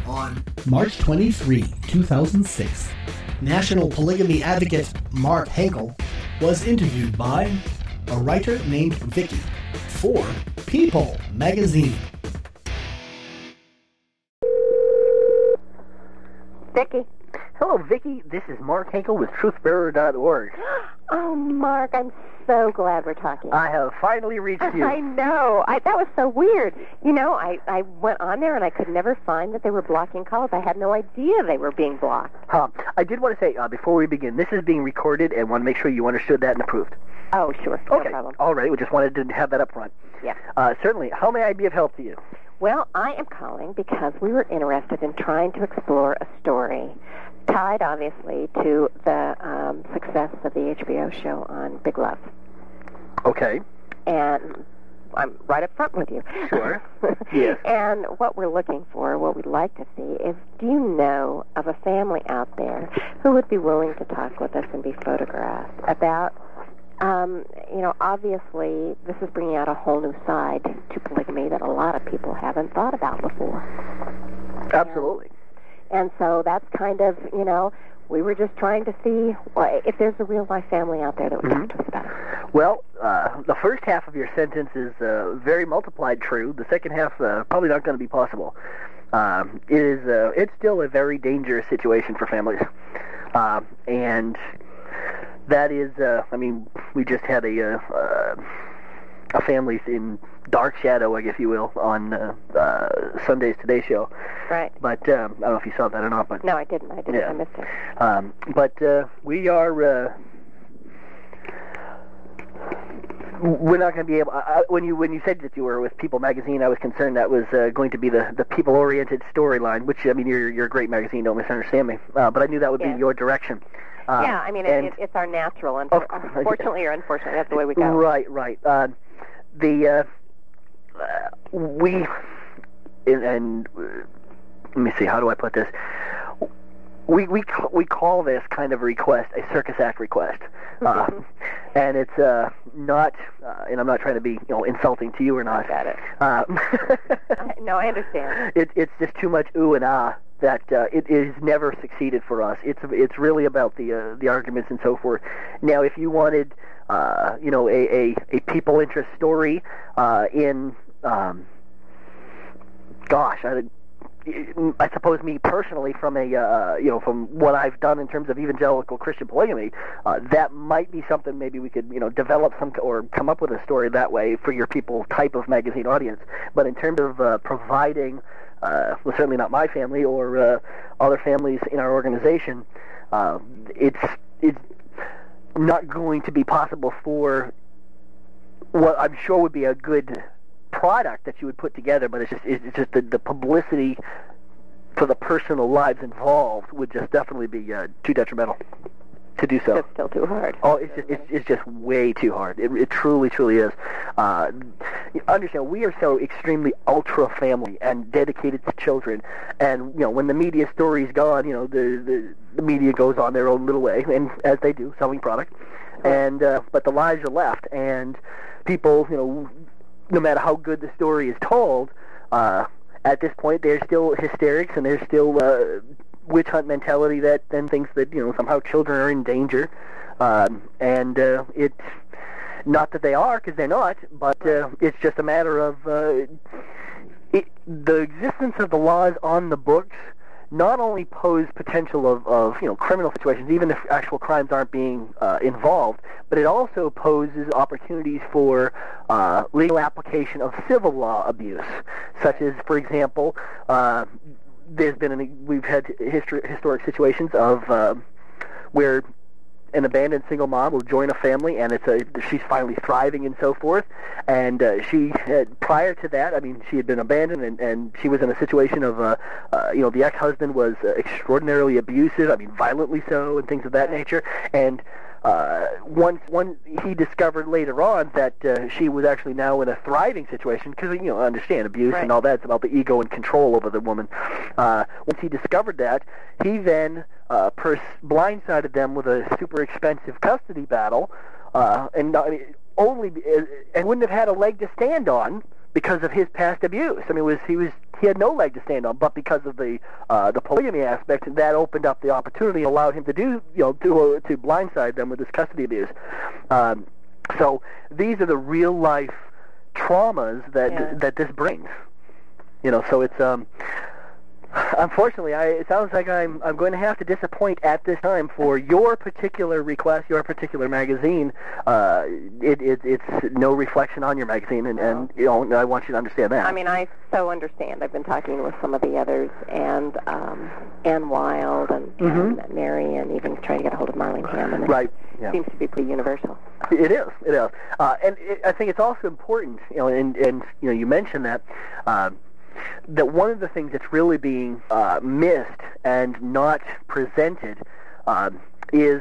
On March 23, 2006, national polygamy advocate Mark Henkel was interviewed by a writer named Vicky for People magazine. Vicky. Hello, Vicky. This is Mark Henkel with TruthBearer.org. Oh, Mark, I'm so glad we're talking. I have finally reached you. I know. That was so weird. You know, I went on there and I could never find that they were blocking calls. I had no idea they were being blocked. I did want to say, before we begin, this is being recorded and want to make sure you understood that and approved. Oh, sure. Okay. No problem. All right. We just wanted to have that up front. Yeah. Certainly. How may I be of help to you? Well, I am calling because we were interested in trying to explore a story tied, obviously, to the success of the HBO show on Big Love. Okay. And I'm right up front with you. Sure. Yes. And what we're looking for, what we'd like to see, is do you know of a family out there who would be willing to talk with us and be photographed about, obviously this is bringing out a whole new side to polygamy that a lot of people haven't thought about before. Absolutely. And so that's kind of, we were just trying to see if there's a real-life family out there that would talk to us about it. Well, the first half of your sentence is very multiplied true. The second half probably not going to be possible. It's still a very dangerous situation for families. And that is, we just had a family in dark shadow, I guess you will, on Sunday's Today Show. Right. But I don't know if you saw that or not. But no, I didn't. Yeah. I missed it. But we are. We're not going to be able. When you said that you were with People magazine, I was concerned that was going to be the people-oriented storyline. Which you're a great magazine. Don't misunderstand me. But I knew that would be your direction. It's our natural. Unfortunately or unfortunately, that's the way we go. Right. Let me see, how do I put this? We call this kind of request a Circus Act request, and it's not. And I'm not trying to be insulting to you or not. I got it. No, I understand. It's just too much ooh and ah that it is never succeeded for us. It's really about the arguments and so forth. Now, if you wanted a people interest story in I suppose me personally, from from what I've done in terms of evangelical Christian polygamy, that might be something maybe we could develop or come up with a story that way for your People type of magazine audience. But in terms of providing, certainly not my family or other families in our organization, it's not going to be possible for what I'm sure would be a good product that you would put together, but it's just the publicity for the personal lives involved would just definitely be too detrimental to do so. It's still too hard. Oh, it's just way too hard. It truly is. Understand, we are so extremely ultra family and dedicated to children, and when the media story's gone, the media goes on their own little way, and as they do, selling product, and but the lives are left, and people, no matter how good the story is told, at this point there's still hysterics and there's still witch hunt mentality that then thinks that somehow children are in danger, and it's not that they are, because they're not, but it's just a matter of the existence of the laws on the books not only pose potential of criminal situations, even if actual crimes aren't being involved, but it also poses opportunities for legal application of civil law abuse, such as, for example, we've had historic situations of where an abandoned single mom will join a family, and she's finally thriving and so forth. And she had, prior to that, she had been abandoned, and she was in a situation of, the ex-husband was extraordinarily abusive, violently so, and things of that nature. And once he discovered later on that she was actually now in a thriving situation, because understand abuse and all that, it's about the ego and control over the woman. Once he discovered that, he then blindsided them with a super expensive custody battle, and wouldn't have had a leg to stand on because of his past abuse. I mean, he had no leg to stand on, but because of the polygamy aspect, that opened up the opportunity, allowed him to do, to blindside them with his custody abuse. So these are the real life traumas that this brings. So it's unfortunately, it sounds like I'm going to have to disappoint at this time for your particular request, your particular magazine. It's no reflection on your magazine, and I want you to understand that. I mean, I so understand. I've been talking with some of the others, and Ann Wild and Mary, and even trying to get a hold of Marlene Hammond. Right. It seems to be pretty universal. It is. And I think it's also important, and you mentioned that. That one of the things that's really being missed and not presented is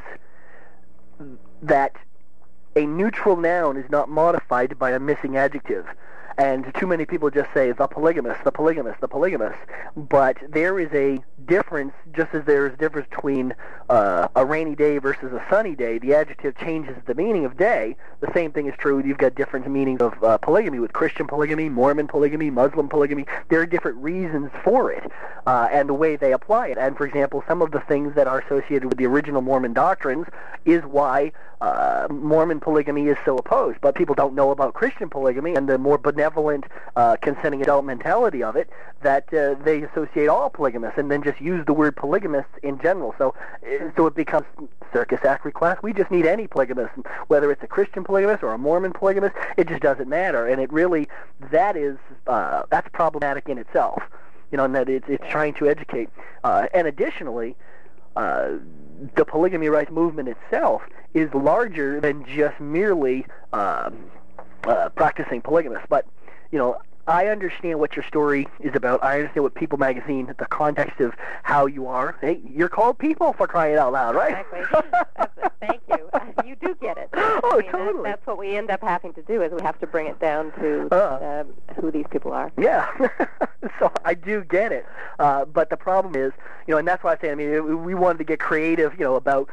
that a neutral noun is not modified by a missing adjective. And too many people just say the polygamist, the polygamist, the polygamist. But there is a difference, just as there is a difference between a rainy day versus a sunny day. The adjective changes the meaning of day. The same thing is true. You've got different meanings of polygamy with Christian polygamy, Mormon polygamy, Muslim polygamy. There are different reasons for it and the way they apply it. And, for example, some of the things that are associated with the original Mormon doctrines is why Mormon polygamy is so opposed. But people don't know about Christian polygamy and the more benevolent consenting adult mentality of it, that they associate all polygamists and then just use the word polygamists in general. So it becomes circus act request. We just need any polygamist, whether it's a Christian polygamist or a Mormon polygamist. It just doesn't matter. And it really, that's problematic in itself. And that it's trying to educate. And additionally, the polygamy rights movement itself is larger than just merely practicing polygamists. But, I understand what your story is about. I understand what People Magazine, the context of how you are. Hey, you're called People, for crying out loud, right? Exactly. Thank you. You do get it. Oh, totally. That's what we end up having to do, is we have to bring it down to who these people are. Yeah. So I do get it. But the problem is, and that's why I say, I mean, we wanted to get creative, about,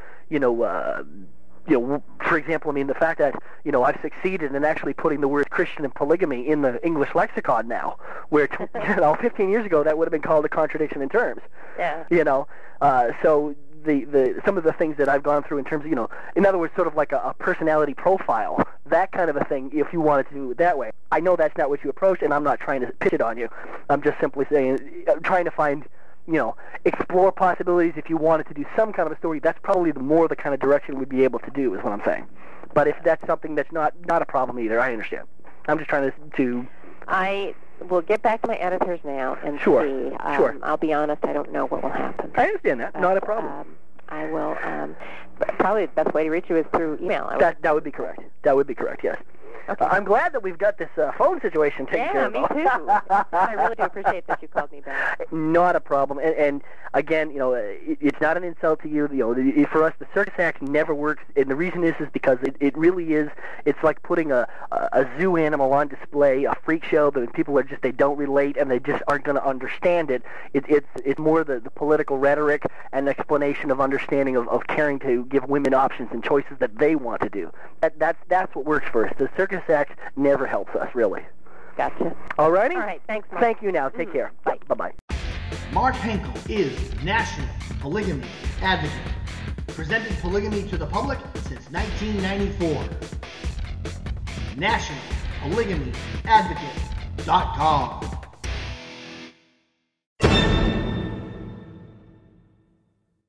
for example, the fact that, I've succeeded in actually putting the word Christian and polygamy in the English lexicon now, where, 15 years ago that would have been called a contradiction in terms. Yeah. So some of the things that I've gone through in terms of, in other words, sort of like a personality profile, that kind of a thing, if you wanted to do it that way. I know that's not what you approached, and I'm not trying to pitch it on you. I'm just simply saying, trying to find, explore possibilities. If you wanted to do some kind of a story, that's probably the kind of direction we'd be able to do, is what I'm saying. But if that's something that's not a problem either, I understand. I'm just trying to I will get back to my editors now and see. Sure. I'll be honest, I don't know what will happen. I understand that. Not a problem. I will, probably the best way to reach you is through email. That would be correct. That would be correct, yes. Okay. I'm glad that we've got this phone situation taken care of. Yeah, me too. I really do appreciate that you called me back. Not a problem. And again, it's not an insult to you. For us, the Circus Act never works, and the reason is because it really is. It's like putting a zoo animal on display, a freak show that people they don't relate, and they just aren't going to understand it. It's more the political rhetoric and explanation of understanding of caring to give women options and choices that they want to do. That's what works for us. The Circus Act never helps us, really. Gotcha. All righty? All right, thanks, Mark. Thank you now. Take care. Bye. Bye-bye. Mark Henkel is National Polygamy Advocate. Presented polygamy to the public since 1994. NationalPolygamyAdvocate.com